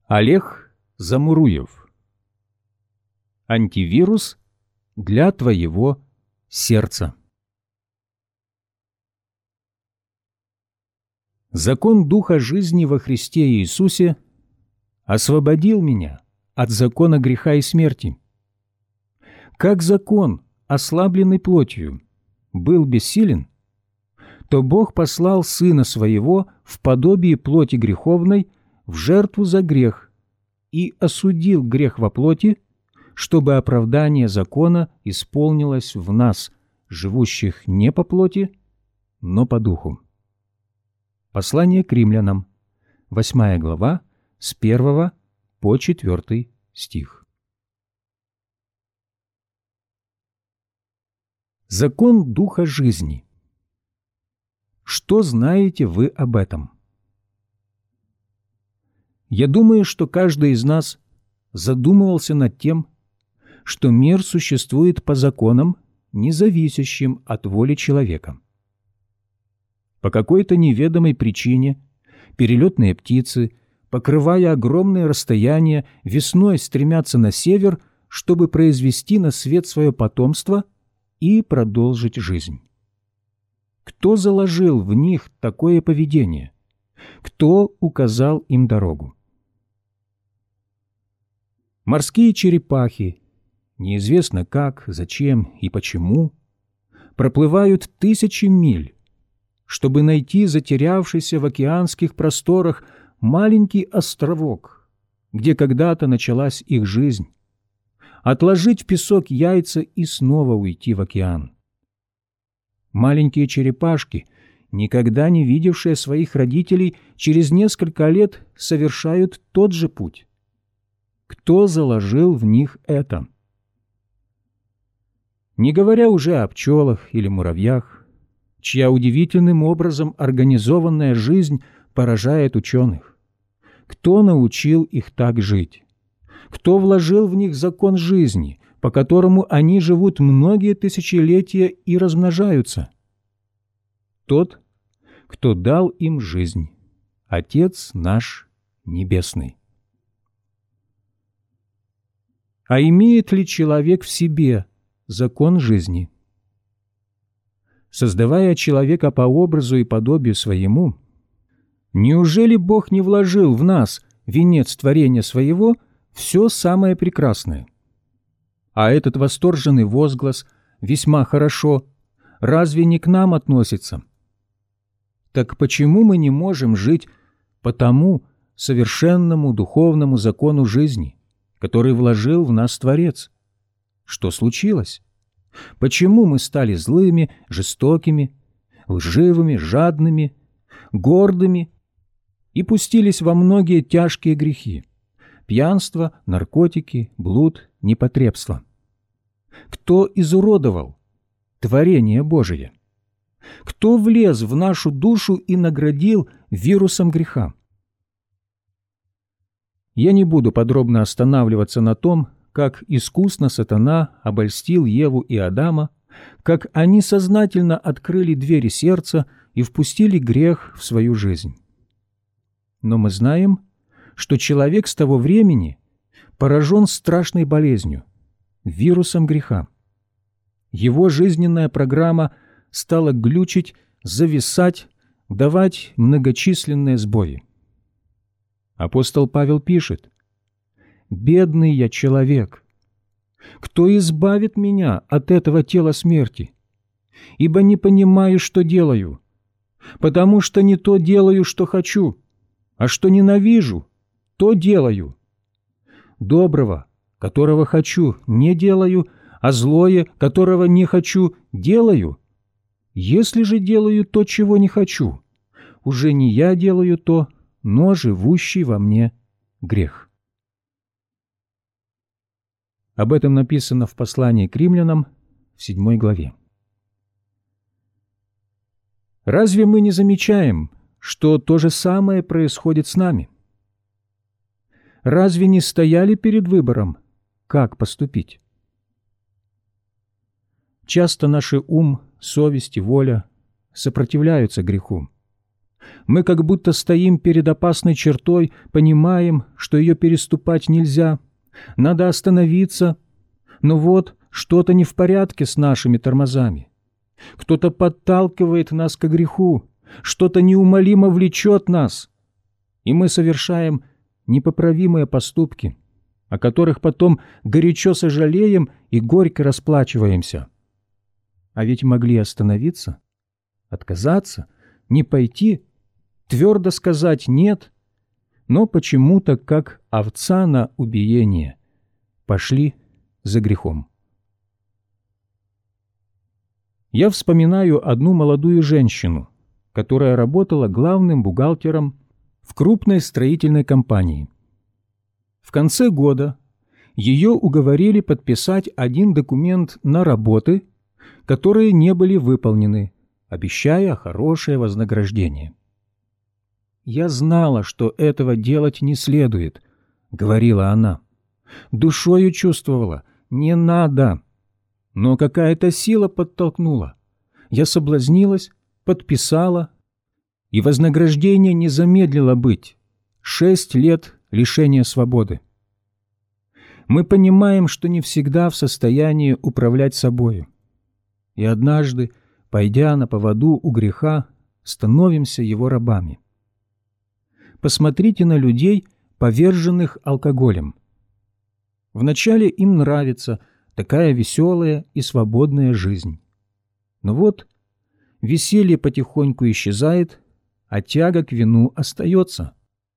Олег Замуруев. Антивирус для твоего сердца. Закон Духа жизни во Христе Иисусе освободил меня от закона греха и смерти. Как закон, ослабленный плотью, был бессилен, то Бог послал Сына Своего в подобие плоти греховной в жертву за грех и осудил грех во плоти, чтобы оправдание закона исполнилось в нас, живущих не по плоти, но по духу. Послание к римлянам, 8 глава, с 1 по 4 стих. Закон Духа жизни. Что знаете вы об этом? Я думаю, что каждый из нас задумывался над тем, что мир существует по законам, не зависящим от воли человека. По какой-то неведомой причине перелетные птицы, покрывая огромные расстояния, весной стремятся на север, чтобы произвести на свет свое потомство и продолжить жизнь. Кто заложил в них такое поведение? Кто указал им дорогу? Морские черепахи, неизвестно как, зачем и почему, проплывают тысячи миль, чтобы найти затерявшийся в океанских просторах маленький островок, где когда-то началась их жизнь, отложить в песок яйца и снова уйти в океан. Маленькие черепашки, никогда не видевшие своих родителей, через несколько лет совершают тот же путь. Кто заложил в них это? Не говоря уже о пчелах или муравьях, чья удивительным образом организованная жизнь поражает ученых. Кто научил их так жить? Кто вложил в них закон жизни, по которому они живут многие тысячелетия и размножаются? Тот, кто дал им жизнь, Отец наш Небесный. А имеет ли человек в себе закон жизни? Создавая человека по образу и подобию своему, неужели Бог не вложил в нас, венец творения своего, все самое прекрасное? А этот восторженный возглас «весьма хорошо» разве не к нам относится? Так почему мы не можем жить по тому совершенному духовному закону жизни, который вложил в нас Творец? Что случилось? Почему мы стали злыми, жестокими, лживыми, жадными, гордыми и пустились во многие тяжкие грехи: пьянство, наркотики, блуд, непотребство? Кто изуродовал творение Божие? Кто влез в нашу душу и наградил вирусом греха? Я не буду подробно останавливаться на том, как искусно сатана обольстил Еву и Адама, как они сознательно открыли двери сердца и впустили грех в свою жизнь. Но мы знаем, что человек с того времени поражен страшной болезнью, вирусом греха. Его жизненная программа стала глючить, зависать, давать многочисленные сбои. Апостол Павел пишет: «Бедный я человек! Кто избавит меня от этого тела смерти? Ибо не понимаю, что делаю, потому что не то делаю, что хочу, а что ненавижу, то делаю. Доброго, которого хочу, не делаю, а злое, которого не хочу, делаю. Если же делаю то, чего не хочу, уже не я делаю то, но живущий во мне грех». Об этом написано в послании к римлянам в 7 главе. Разве мы не замечаем, что то же самое происходит с нами? Разве не стояли перед выбором, как поступить? Часто наши ум, совесть и воля сопротивляются греху. Мы как будто стоим перед опасной чертой, понимаем, что ее переступать нельзя, надо остановиться, но вот что-то не в порядке с нашими тормозами. Кто-то подталкивает нас к греху, что-то неумолимо влечет нас, и мы совершаем непоправимые поступки, о которых потом горячо сожалеем и горько расплачиваемся. А ведь могли остановиться, отказаться, не пойти, твердо сказать «нет», но почему-то, как овца на убиение, пошли за грехом. Я вспоминаю одну молодую женщину, которая работала главным бухгалтером в крупной строительной компании. В конце года ее уговорили подписать один документ на работы, которые не были выполнены, обещая хорошее вознаграждение. «Я знала, что этого делать не следует», — говорила она. «Душою чувствовала, не надо». Но какая-то сила подтолкнула. Я соблазнилась, подписала, и вознаграждение не замедлило быть. 6 лет лишения свободы. Мы понимаем, что не всегда в состоянии управлять собою. И однажды, пойдя на поводу у греха, становимся его рабами. Посмотрите на людей, поверженных алкоголем. Вначале им нравится такая веселая и свободная жизнь. Но вот веселье потихоньку исчезает, а тяга к вину остается.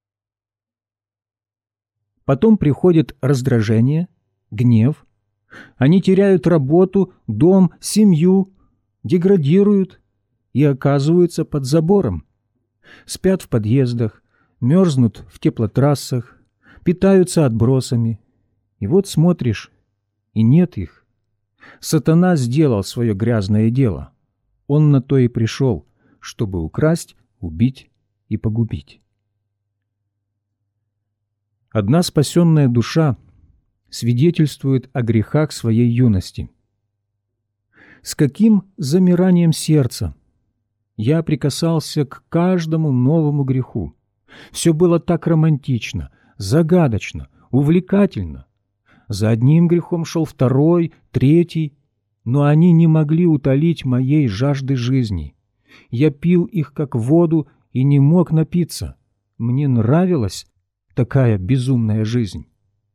Потом приходит раздражение, гнев. Они теряют работу, дом, семью, деградируют и оказываются под забором. Спят в подъездах, мерзнут в теплотрассах, питаются отбросами. И вот смотришь, и нет их. Сатана сделал свое грязное дело. Он на то и пришел, чтобы украсть, убить и погубить. Одна спасенная душа свидетельствует о грехах своей юности. С каким замиранием сердца я прикасался к каждому новому греху. Все было так романтично, загадочно, увлекательно. За одним грехом шел второй, третий, но они не могли утолить моей жажды жизни. Я пил их как воду и не мог напиться. Мне нравилась такая безумная жизнь.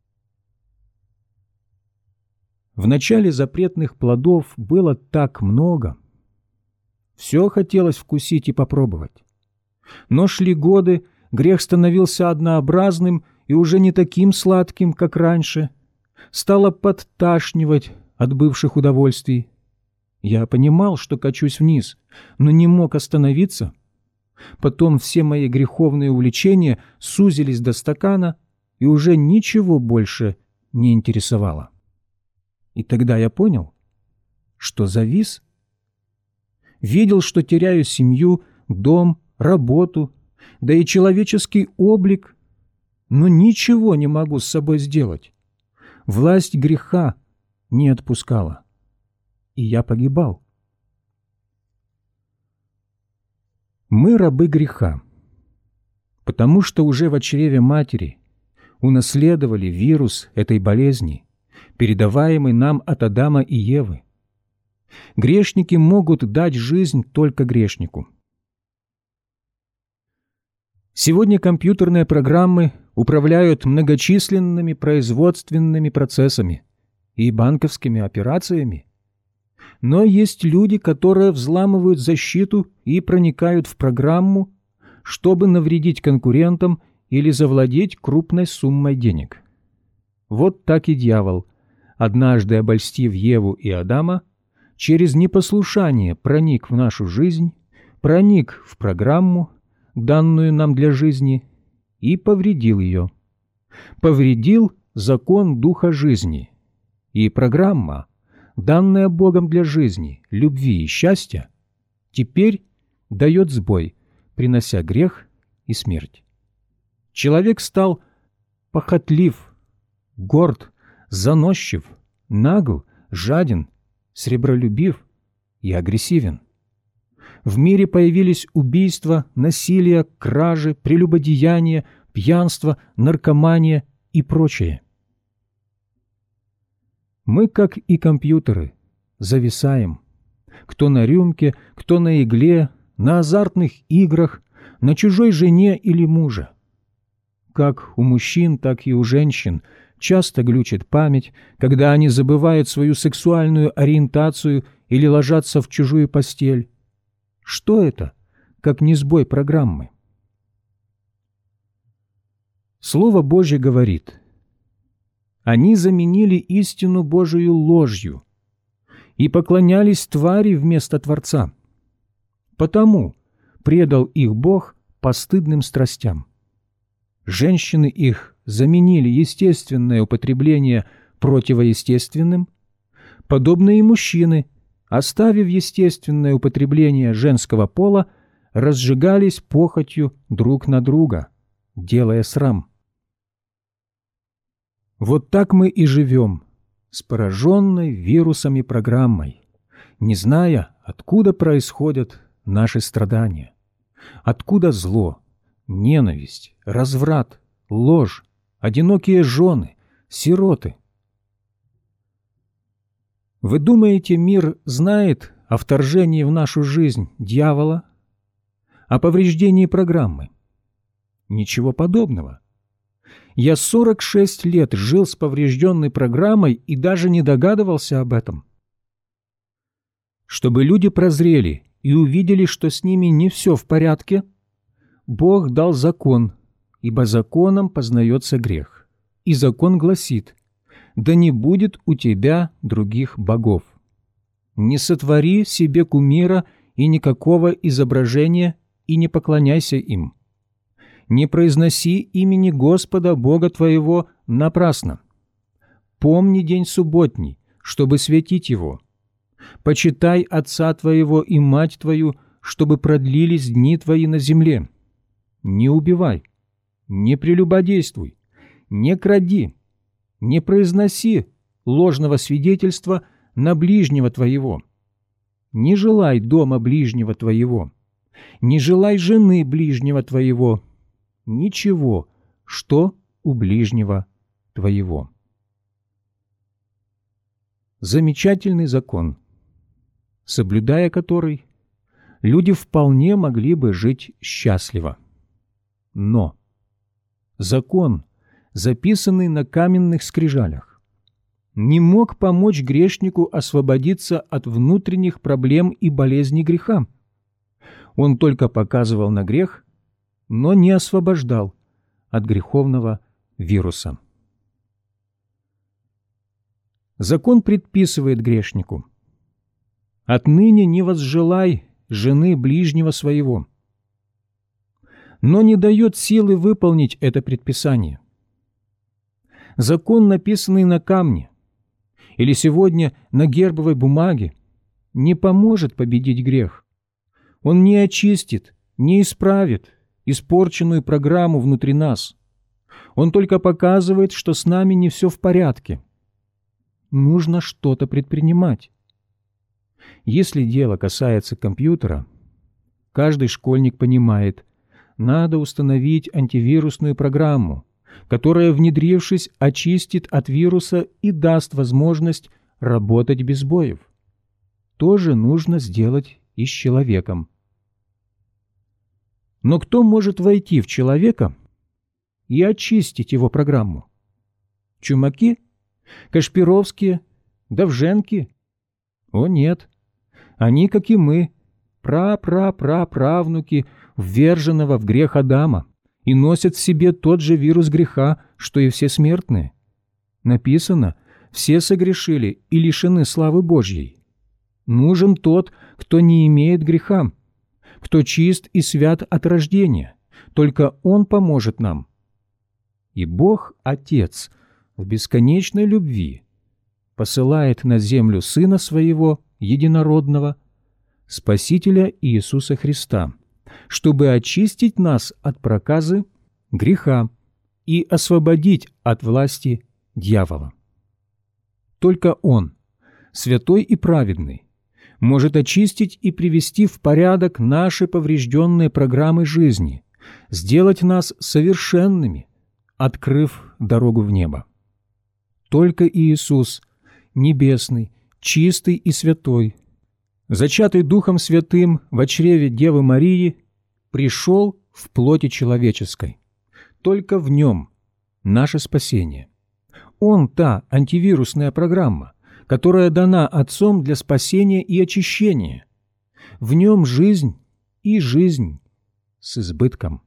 В начале запретных плодов было так много. Все хотелось вкусить и попробовать. Но шли годы, грех становился однообразным и уже не таким сладким, как раньше. Стало подташнивать от бывших удовольствий. Я понимал, что качусь вниз, но не мог остановиться. Потом все мои греховные увлечения сузились до стакана, и уже ничего больше не интересовало. И тогда я понял, что завис. Видел, что теряю семью, дом, работу, да и человеческий облик, но ничего не могу с собой сделать. Власть греха не отпускала, и я погибал. Мы рабы греха, потому что уже в чреве матери унаследовали вирус этой болезни, передаваемый нам от Адама и Евы. Грешники могут дать жизнь только грешнику. Сегодня компьютерные программы управляют многочисленными производственными процессами и банковскими операциями. Но есть люди, которые взламывают защиту и проникают в программу, чтобы навредить конкурентам или завладеть крупной суммой денег. Вот так и дьявол, однажды обольстив Еву и Адама, через непослушание проник в нашу жизнь, проник в программу, данную нам для жизни, и повредил ее. Повредил закон Духа жизни, и программа, данная Богом для жизни, любви и счастья, теперь дает сбой, принося грех и смерть. Человек стал похотлив, горд, заносчив, нагл, жаден, сребролюбив и агрессивен. В мире появились убийства, насилие, кражи, прелюбодеяние, пьянство, наркомания и прочее. Мы, как и компьютеры, зависаем. Кто на рюмке, кто на игле, на азартных играх, на чужой жене или муже. Как у мужчин, так и у женщин часто глючит память, когда они забывают свою сексуальную ориентацию или ложатся в чужую постель. Что это, как не сбой программы? Слово Божье говорит: «Они заменили истину Божию ложью и поклонялись твари вместо Творца. Потому предал их Бог постыдным страстям. Женщины их заменили естественное употребление противоестественным, подобно и мужчины, оставив естественное употребление женского пола, разжигались похотью друг на друга, делая срам». Вот так мы и живем, с пораженной вирусами программой, не зная, откуда происходят наши страдания, откуда зло, ненависть, разврат, ложь, одинокие жены, сироты. Вы думаете, мир знает о вторжении в нашу жизнь дьявола, о повреждении программы? Ничего подобного. Я 46 лет жил с поврежденной программой и даже не догадывался об этом. Чтобы люди прозрели и увидели, что с ними не все в порядке, Бог дал закон, ибо законом познается грех. И закон гласит: «Да не будет у тебя других богов. Не сотвори себе кумира и никакого изображения, и не поклоняйся им. Не произноси имени Господа Бога твоего напрасно. Помни день субботний, чтобы светить его. Почитай отца твоего и мать твою, чтобы продлились дни твои на земле. Не убивай, не прелюбодействуй, не кради, не произноси ложного свидетельства на ближнего твоего. Не желай дома ближнего твоего, не желай жены ближнего твоего, ничего, что у ближнего твоего». Замечательный закон, соблюдая который, люди вполне могли бы жить счастливо. Но закон, записанный на каменных скрижалях, не мог помочь грешнику освободиться от внутренних проблем и болезней греха. Он только показывал на грех, но не освобождал от греховного вируса. Закон предписывает грешнику: «Отныне не возжелай жены ближнего своего», но не дает силы выполнить это предписание. Закон, написанный на камне или сегодня на гербовой бумаге, не поможет победить грех. Он не очистит, не исправит испорченную программу внутри нас. Он только показывает, что с нами не все в порядке. Нужно что-то предпринимать. Если дело касается компьютера, каждый школьник понимает, надо установить антивирусную программу, которая, внедрившись, очистит от вируса и даст возможность работать без сбоев. То же нужно сделать и с человеком. Но кто может войти в человека и очистить его программу? Чумаки? Кашпировские? Довженки? О нет! Они, как и мы, правнуки вверженного в грех Адама и носят в себе тот же вирус греха, что и все смертные. Написано: «Все согрешили и лишены славы Божьей». Нужен тот, кто не имеет греха, кто чист и свят от рождения. Только Он поможет нам. И Бог Отец в бесконечной любви посылает на землю Сына Своего Единородного, Спасителя Иисуса Христа, чтобы очистить нас от проказы греха и освободить от власти дьявола. Только Он, святой и праведный, может очистить и привести в порядок наши поврежденные программы жизни, сделать нас совершенными, открыв дорогу в небо. Только Иисус, небесный, чистый и святой, зачатый Духом Святым во чреве Девы Марии, пришел в плоти человеческой. Только в Нем наше спасение. Он та антивирусная программа, которая дана Отцом для спасения и очищения. В Нем жизнь и жизнь с избытком.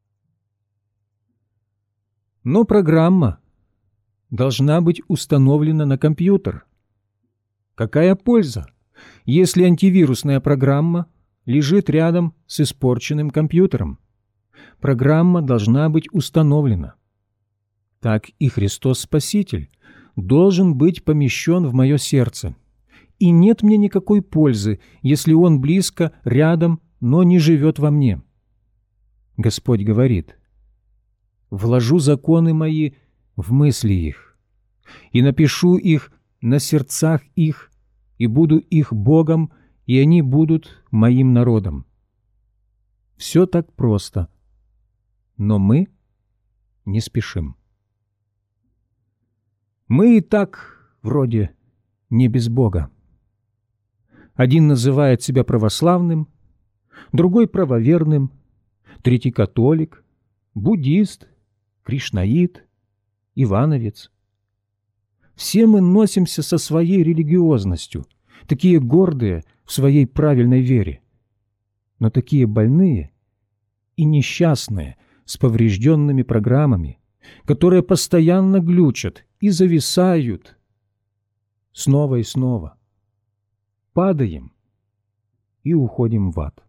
Но программа должна быть установлена на компьютер. Какая польза, если антивирусная программа лежит рядом с испорченным компьютером? Программа должна быть установлена. Так и Христос Спаситель должен быть помещен в мое сердце. И нет мне никакой пользы, если Он близко, рядом, но не живет во мне. Господь говорит: «Вложу законы мои в мысли их, и напишу их на сердцах их, и буду их Богом, и они будут моим народом». Все так просто, но мы не спешим. Мы и так вроде не без Бога. Один называет себя православным, другой правоверным, третий католик, буддист, кришнаит, ивановец. Все мы носимся со своей религиозностью, такие гордые в своей правильной вере, но такие больные и несчастные с поврежденными программами, которые постоянно глючат и зависают снова и снова. Падаем и уходим в ад.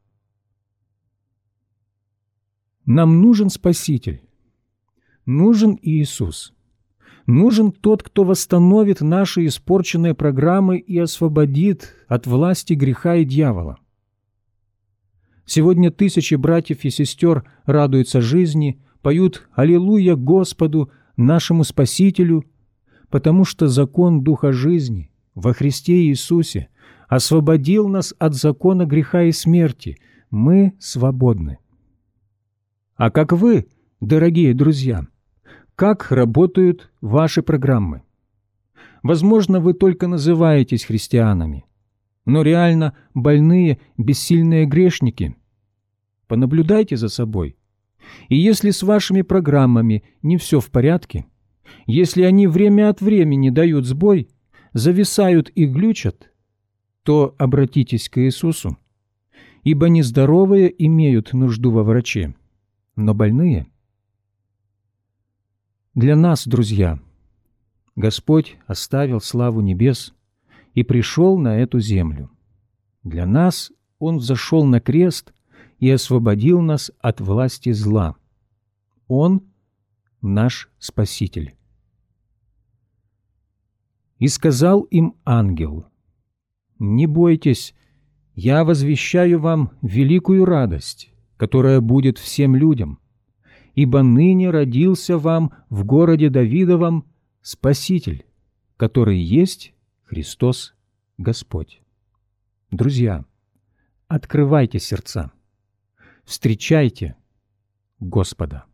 Нам нужен Спаситель, нужен Иисус, нужен тот, кто восстановит наши испорченные программы и освободит от власти греха и дьявола. Сегодня тысячи братьев и сестер радуются жизни, поют «Аллилуйя Господу, нашему Спасителю», потому что закон Духа жизни во Христе Иисусе освободил нас от закона греха и смерти. Мы свободны. А как вы, дорогие друзья, как работают ваши программы? Возможно, вы только называетесь христианами, но реально больные, бессильные грешники. Понаблюдайте за собой. И если с вашими программами не все в порядке, если они время от времени дают сбой, зависают и глючат, то обратитесь к Иисусу, ибо нездоровые имеют нужду во враче, но больные. Для нас, друзья, Господь оставил славу небес и пришел на эту землю. Для нас Он взошел на крест и освободил нас от власти зла. Он наш Спаситель. И сказал им ангел: «Не бойтесь, я возвещаю вам великую радость, которая будет всем людям, ибо ныне родился вам в городе Давидовом Спаситель, который есть Христос Господь». Друзья, открывайте сердца, встречайте Господа.